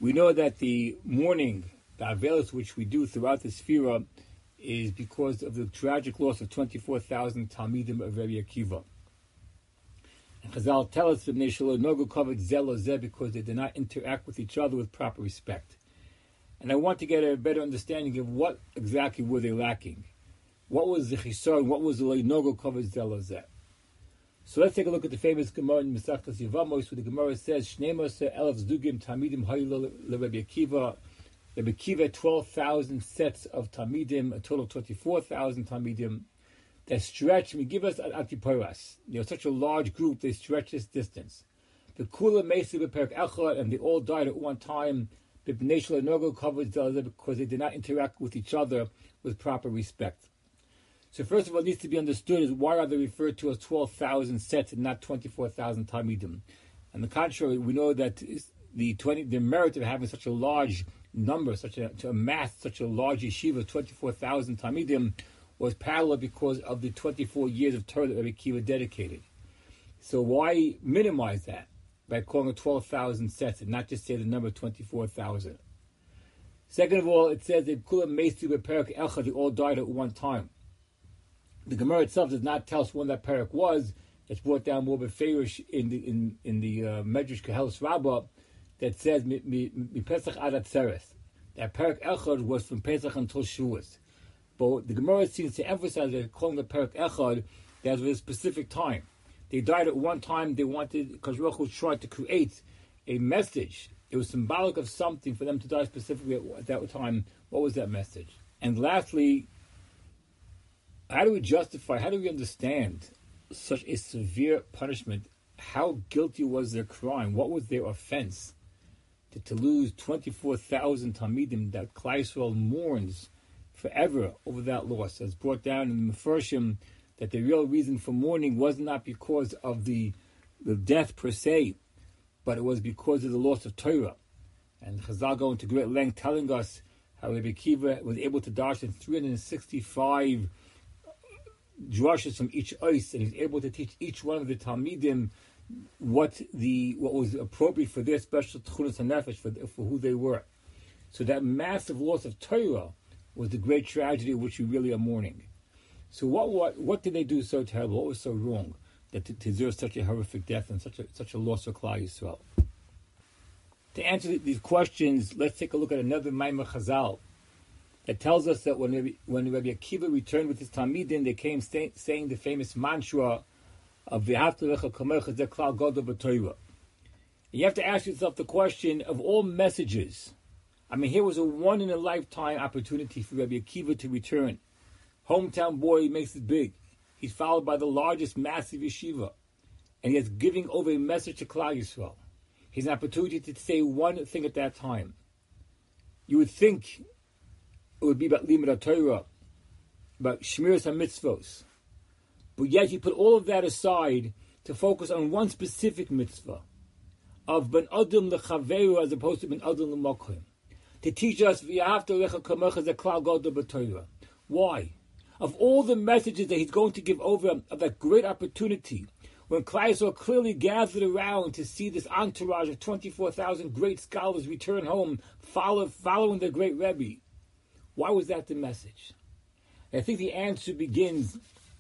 We know that the mourning, the Avelis which we do throughout the Sefira, is because of the tragic loss of 24,000 Talmidim of Rabbi Akiva. And Chazal tell us that Bnei Shelo Nogu covered Zelozeh because they did not interact with each other with proper respect. And I want to get a better understanding of what exactly were they lacking. What was the Chisar, what was the Nogu covered Zelozeh? So let's take a look at the famous Gemara in Masechtas Yevamos, where the Gemara says, Shneimoseh elef zdugim Talmidim hayu leRabbi Akiva. Rabbi Akiva had 12,000 sets of Talmidim, a total of 24,000 Talmidim, that stretch, give us at Atiporas. Such a large group, they stretch this distance. The Kula Mesi Beperek Echad, and they all died at one time. The Bnei Shelo Nogu covered Zelozeh because they did not interact with each other with proper respect. So first of all, what needs to be understood is why are they referred to as 12,000 sets and not 24,000 Talmidim? On the contrary, we know that the merit of having such a large number, to amass such a large yeshiva, 24,000 Talmidim, was parallel because of the 24 years of Torah that Rabbi Akiva dedicated. So why minimize that by calling it 12,000 sets and not just say the number 24,000? Second of all, it says that Kulam Meisu Beperek Echad, they all died at one time. The Gemara itself does not tell us when that parak was. It's brought down more beferish in the Medrash Kehelis Rabbah that says mi Pesach ad Atzeres. That parak Echad was from Pesach until Shavuos. But the Gemara seems to emphasize that calling the parak Echad that was a specific time. They died at one time. They wanted, because Baruch Hu tried to create a message. It was symbolic of something for them to die specifically at that time. What was that message? And lastly, how do we understand such a severe punishment? How guilty was their crime? What was their offense? To lose 24,000 Talmidim that Klal Yisrael mourns forever over that loss. As brought down in the Mefarshim, that the real reason for mourning was not because of the death per se, but it was because of the loss of Torah. And Chazal go into great length telling us how Rabbi Akiva was able to dash in 365 drushes from each ois, and he's able to teach each one of the Talmidim what was appropriate for their special tchunas hanefesh for who they were. So that massive loss of Torah was the great tragedy of which we really are mourning. So what did they do so terrible? What was so wrong that to deserve such a horrific death and such a loss of Klal Yisrael? To answer these questions, let's take a look at another Maimar Chazal. It tells us that when Rabbi Akiva returned with his Talmidim, they came saying the famous mantra of V'ahavta lecha kamecha zeh klal gadol b'Torah. You have to ask yourself the question of all messages. Here was a one-in-a-lifetime opportunity for Rabbi Akiva to return. Hometown boy makes it big. He's followed by the largest massive yeshiva. And he is giving over a message to Klal Yisrael. He has an opportunity to say one thing at that time. You would think it would be about Limud Torah, about Shmiras HaMitzvos. But yet he put all of that aside to focus on one specific mitzvah of Ben Adam Lechaveru as opposed to Ben Adam Lemokim. To teach us V'ahavta lecha kamecha zeh klal gadol b'Torah. Why? Of all the messages that he's going to give over of that great opportunity, when Klal Yisrael clearly gathered around to see this entourage of 24,000 great scholars return home, following their great Rebbe, why was that the message? And I think the answer begins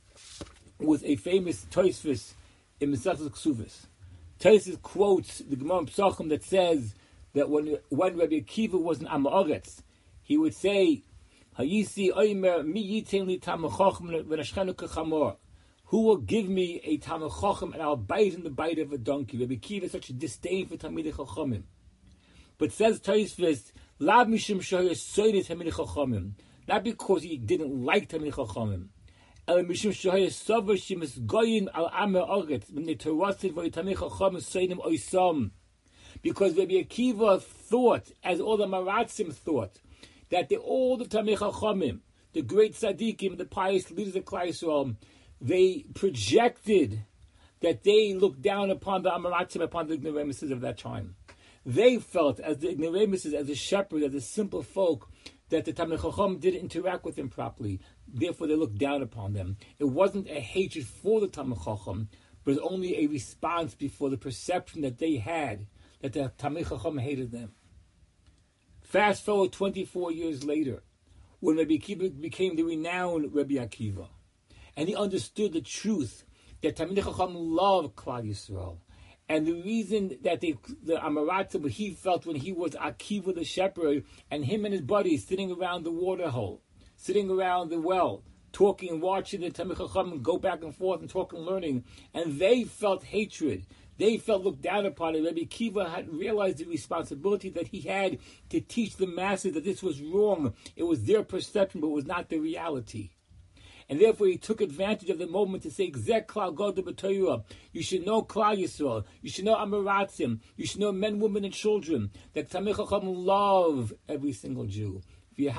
with a famous Tosfos in Masechtas Ksuvos. Tosfos quotes the Gemara Pesachim that says that when Rabbi Akiva was in Am Haaretz, he would say, "Hayisi oimer mi yitain li tamei chacham v'nashchenu kechamor." Who will give me a tamei chacham and I'll bite in the bite of a donkey? Rabbi Akiva has such a disdain for Talmidei Chachamim. But says Tosfos, "Lav mishum shehaya soides Talmidei Chachamim," not because he didn't like Talmidei Chachamim. El mishum shehaya savar shemis goyin al Am Haaretz when they terasid v'Talmidei Chachamim soidim oisam. Because Rabbi Akiva thought, as all the Maratzim thought, that all the Talmidei Chachamim, the great tzaddikim, the pious leaders of Klal Yisrael, they projected that they looked down upon the Amaratzim, upon the ignoramuses of that time. They felt, as the ignoramuses, as a shepherd, as a simple folk, that the Talmidei Chacham didn't interact with them properly. Therefore, they looked down upon them. It wasn't a hatred for the Talmidei Chacham, but it was only a response before the perception that they had that the Talmidei Chacham hated them. Fast forward 24 years later, when Rabbi Akiva became the renowned Rabbi Akiva, and he understood the truth that Talmidei Chacham loved Klal Yisrael. And the reason that the Amaratim, he felt when he was Akiva the shepherd, and him and his buddies sitting around the water hole, sitting around the well, talking and watching the Talmidei Chacham go back and forth and talk and learning, and they felt hatred. They felt looked down upon it. Rabbi Akiva had realized the responsibility that he had to teach the masses that this was wrong. It was their perception, but it was not the reality. And therefore he took advantage of the moment to say, Zeh Klal Gadol b'Torah. You should know Klal Yisrael. You should know Amaratzim. You should know men, women, and children. That Talmidei Chacham love every single Jew. There's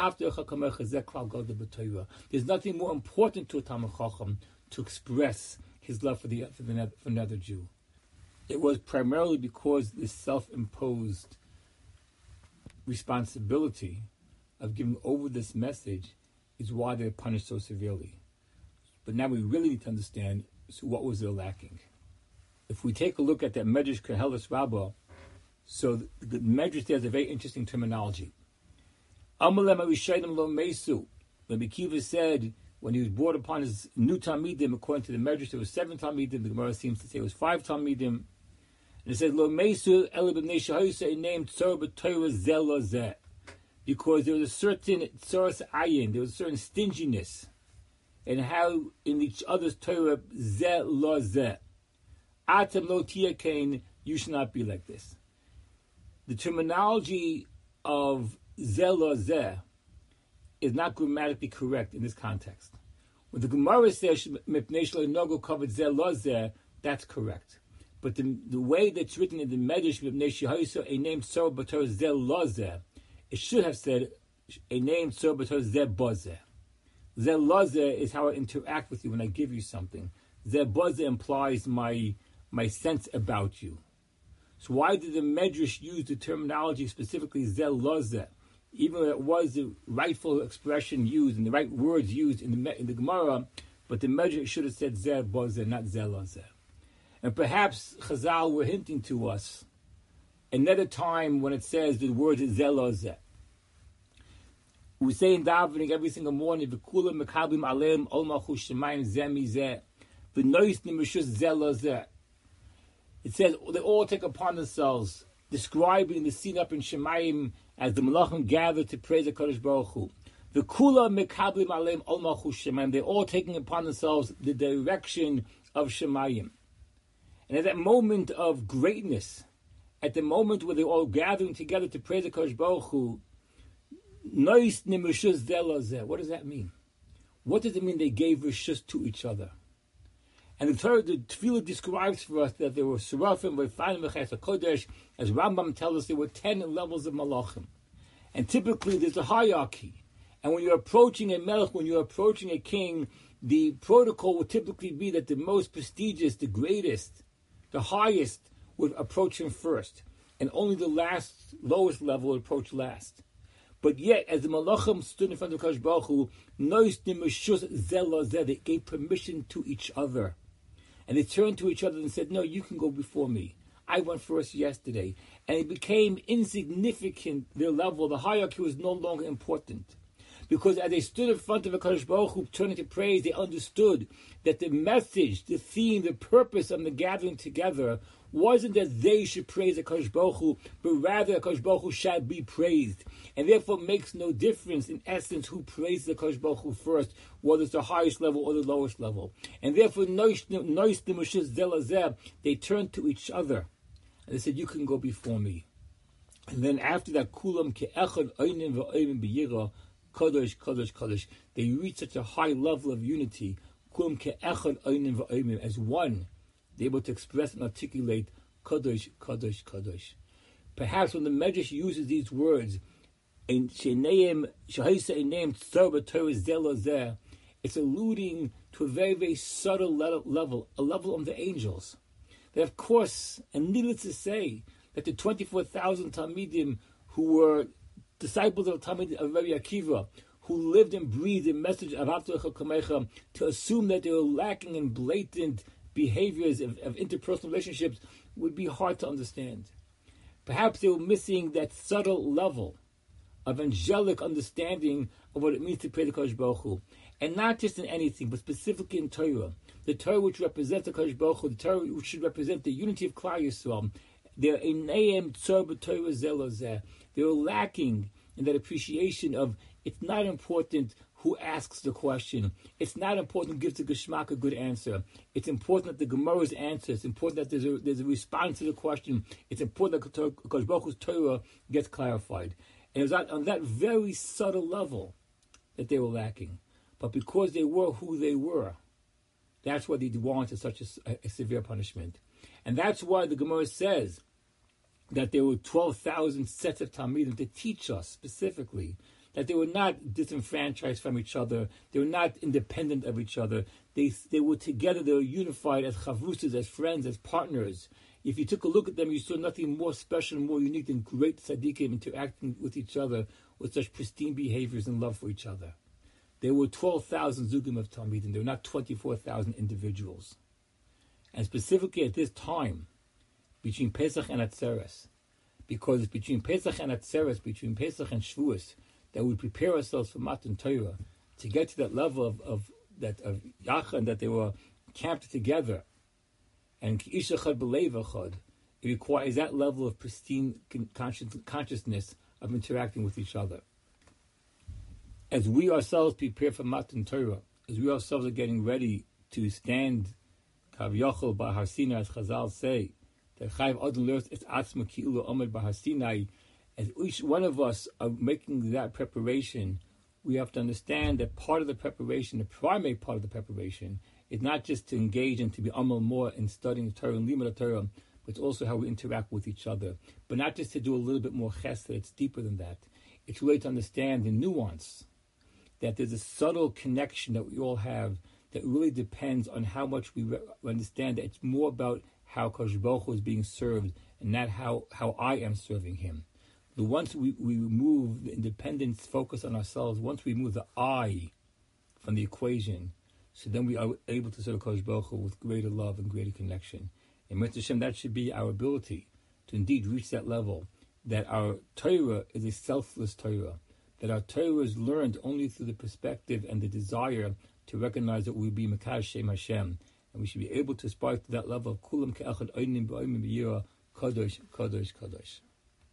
nothing more important to a Talmid Chacham to express his love for another Jew. It was primarily because the self-imposed responsibility of giving over this message is why they're punished so severely. But now we really need to understand, so what was there lacking? If we take a look at that Medrash Koheles Rabbah, so the Medrash there has a very interesting terminology. Amalem Arishayim Lo Mesu. Rabbi Akiva said, when he was brought upon his new Talmidim, according to the Medrash, there was 7 Talmidim. The Gemara seems to say it was 5 Talmidim. And it says, Lo Mesu Ele B'nei Shahayusah named Tzor B'Torah Zeh Lo Zeh. Because there was a certain tzoros ayin, there was a certain stinginess in how in each other's Torah, zeh lo zeh. Atem lo tiyakain, you should not be like this. The terminology of zeh lo zeh is not grammatically correct in this context. When the Gemara says mipnei shelo nogo covered zeh lo zeh, that's correct. But the way that's written in the Medrash mipnei shehayso a name tzor b'Torah zeh lo zeh, it should have said a name tzor b'Torah zeh bo zeh. Zeh lo zeh is how I interact with you when I give you something. Zeh bo zeh implies my sense about you. So why did the Medrash use the terminology specifically zeh lo zeh? Even though it was the rightful expression used and the right words used in the Gemara, but the Medrash should have said zeh bo zeh, not zeh lo zeh. And perhaps Chazal were hinting to us another time when it says the word zeh lo zeh. We say in davening every single morning, "V'kulam mekablim aleim ol malchus shemayim zeh mizeh, v'nois nimeshus zeh lo zeh." It says they all take upon themselves describing the scene up in Shemayim as the Malachim gather to praise the Kadosh Baruch Hu. V'kulam mekablim aleim ol malchus shemayim. They're all taking upon themselves the direction of Shemayim. And at that moment of greatness, at the moment where they're all gathering together to praise the Kadosh Baruch Hu, what does that mean? What does it mean they gave rishus to each other? And the Tefillah describes for us that there were Serafim, V'Fanim, V'Ches HaKodesh. As Rambam tells us, there were 10 levels of Malachim. And typically there's a hierarchy. And when you're approaching a melech, when you're approaching a king, the protocol would typically be that the most prestigious, the greatest, the highest would approach him first. And only the lowest level would approach last. But yet, as the Malachim stood in front of Kadosh Baruch Hu, they gave permission to each other. And they turned to each other and said, no, you can go before me. I went first yesterday. And it became insignificant, their level. The hierarchy was no longer important. Because as they stood in front of Kadosh Baruch Hu, turning to praise, they understood that the message, the theme, the purpose of the gathering together wasn't that they should praise Kadosh Baruch Hu, but rather Kadosh Baruch Hu shall be praised. And therefore it makes no difference, in essence, who praises Kadosh Baruch Hu first, whether it's the highest level or the lowest level. And therefore, they turned to each other. And they said, you can go before me. And then after that, Kulam ke'echad oynim v'oyim b'yira, Kadosh, Kadosh, Kadosh. They reached such a high level of unity, Kulam ke'echad oynim v'oyim, as one. They're able to express and articulate Kadosh, Kadosh, Kadosh. Perhaps when the Medrash uses these words, it's alluding to a very, very subtle level, a level of the angels. That of course, and needless to say, that the 24,000 Talmidim who were disciples of Rabbi Akiva, who lived and breathed the message of Ahavta L'Recha Kamecha, to assume that they were lacking in blatant behaviors of interpersonal relationships would be hard to understand. Perhaps they were missing that subtle level of angelic understanding of what it means to pray to Kodesh Baruch Hu. And not just in anything, but specifically in Torah. The Torah which represents the Kodesh Baruch Hu, the Torah which should represent the unity of Klal Yisrael. They were lacking in that appreciation of, it's not important who asks the question. It's not important who gives the Geschmack a good answer. It's important that the Gemara's answer. It's important that there's a response to the question. It's important that Kodesh Baruch Hu's Torah gets clarified. And it was on that very subtle level that they were lacking. But because they were who they were, that's why they warranted such a severe punishment. And that's why the Gemara says that there were 12,000 sets of Talmidim to teach us specifically that they were not disenfranchised from each other. They were not independent of each other. They were together. They were unified as chavrusas, as friends, as partners. If you took a look at them, you saw nothing more special and more unique than great tzaddikim interacting with each other with such pristine behaviors and love for each other. There were 12,000 zugim of Talmidim. There were not 24,000 individuals. And specifically at this time, between Pesach and Atzeres, because it's between Pesach and Atzeres, between Pesach and Shavuos, that we prepare ourselves for Matan Torah to get to that level of Yachad, that they were camped together. And Ish Echad B'Leiv Echad, it requires that level of pristine consciousness of interacting with each other. As we ourselves prepare for Matan Torah, as we ourselves are getting ready to stand Kav Yochel B'Har Sinai, as Chazal say, that Chayv Adon learns it's Atzma Ki'ulu Omed B'Har Sinai. As each one of us are making that preparation, we have to understand that part of the preparation, the primary part of the preparation, is not just to engage and to be amal more in studying the Torah and limud Torah, but it's also how we interact with each other. But not just to do a little bit more chesed, it's deeper than that. It's really to understand the nuance, that there's a subtle connection that we all have that really depends on how much we understand that it's more about how Kodesh Baruch Hu is being served and not how I am serving him. But once we remove the independence, focus on ourselves, once we remove the I from the equation, so then we are able to serve Kodesh Baruch Hu with greater love and greater connection. And Mitzvah Hashem, that should be our ability to indeed reach that level, that our Torah is a selfless Torah, that our Torah is learned only through the perspective and the desire to recognize that we be Mekadosh Shem Hashem, and we should be able to aspire to that level of Kulam Ke'achad Einim B'Oimim B'Yira Kadosh, Kadosh, Kadosh.